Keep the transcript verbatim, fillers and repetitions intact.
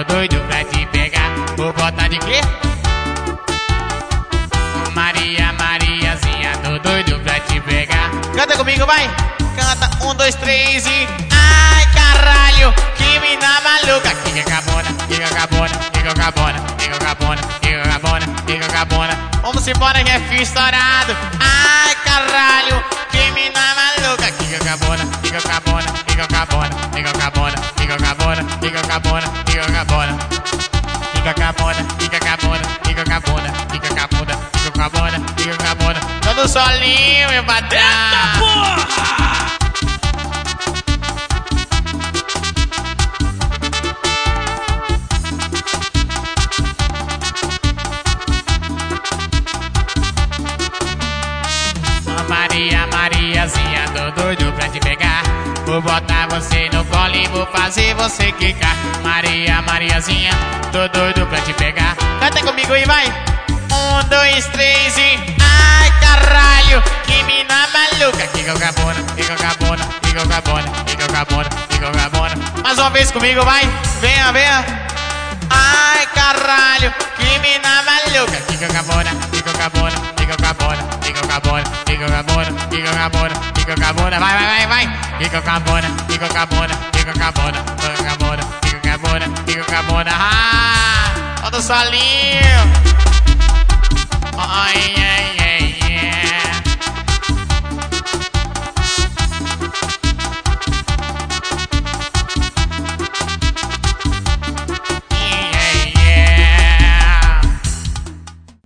doido pra te pegar. Vou botar de quê? Maria, Mariazinha, tô doido pra te pegar. Canta comigo, vai! Canta, um, dois, três e... Ai, caralho, que mina maluca. Que cabona, que cabona, que cabona, que cabona, que cabona, que cabona. Vamos embora que é fio estourado. Ai, caralho, que mina maluca. Que cabona, que cabona, que cabona, que cabona, que cabona, que cabona, que cabona. Fica cabona, fica cabona, fica cabona, fica cabona, fica cabona, fica cabona. Todo solinho, meu patrão. Eita porra! Maria, Mariazinha, tô doido pra te pegar. Vou botar você no colo e vou fazer você quicar. Maria, Mariazinha, tô doido pra te pegar. Canta comigo e vai! Um, dois, três e... Ai, caralho, que mina maluca. Que cabona, que cabona, que cabona, que cabona, que cabona. Mais uma vez comigo, vai! Venha, venha! Ai, caralho, que mina maluca. Que cabona, que cabona, que cabona, que cabona, que cabona, que cabona, que cabona. Vai, vai, vai, vai! Que cabona, que cabona, que cabona, que cabona, que cabona, que cabona. Ah, todo solinho. Ai, ai.